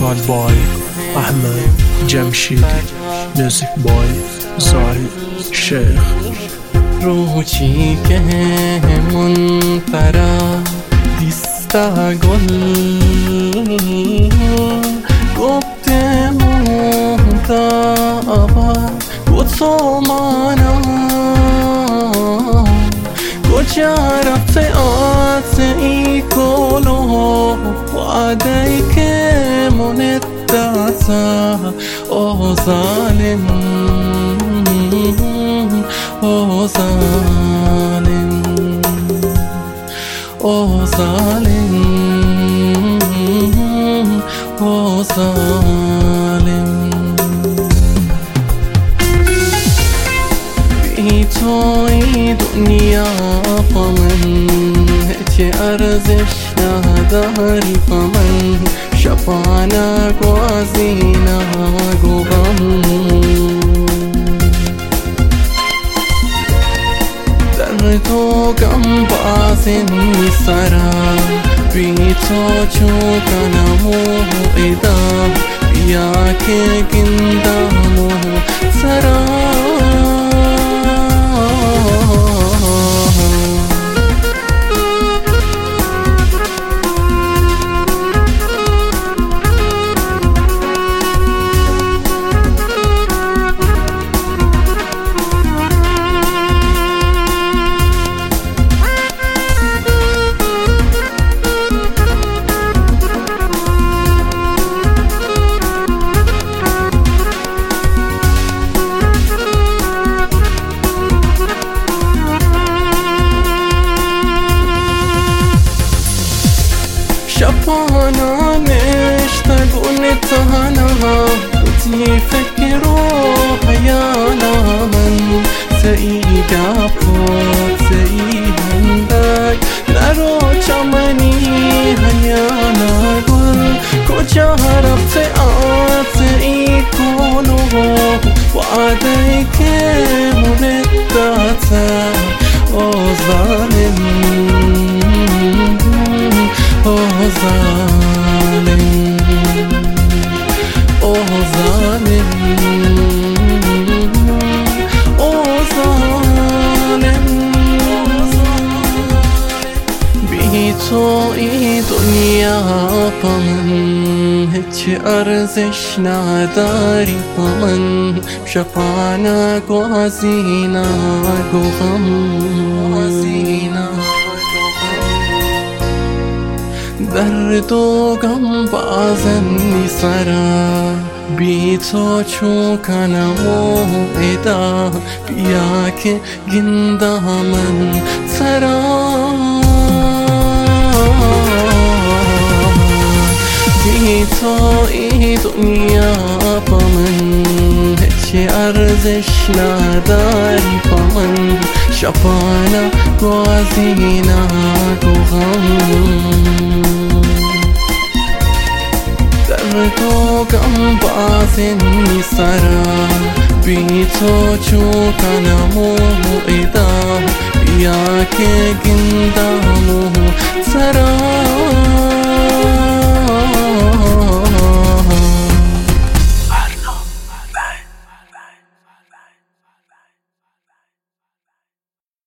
ريكورد باي أحمد جمشيدي، ميوزك باي زاهد شیخ. روچی که منفرد دیستا گل گفته مهتابد گوتو مانا کجا رفته آتی کلو وعده که منتظر او ظالم او ظالم او ظالم او ظالم بی تو ای دنیا فمن هیچ ارزش نداری فمن شبانه گوازینه گو غم تو غم بازن سرا بی تو چوکنمو ایدا بیا که گندمو سرا شبانا مشتاقون تهانا وتي فكرو حيانا من سعيدا فوت سعيداك نرو چمني حيانا قل کجا رفت آتی کنو وعده که منتظر او ظالم او ظالم او ظالم او ظالم بی تو ای دنیا پمن هیچ ارزش نداری پمن شبانه گوازینه گو غم درد و غم بازن سرا بی تو چوکنمو ایدا بیا که گندمن سرا بی تو ای دنیا پمن هیچ ارزش نداری پمن شبانه گوازینه گو غم تو غم بازن سرا بی تو چوکنمو ایدا بیا که گندمو سرا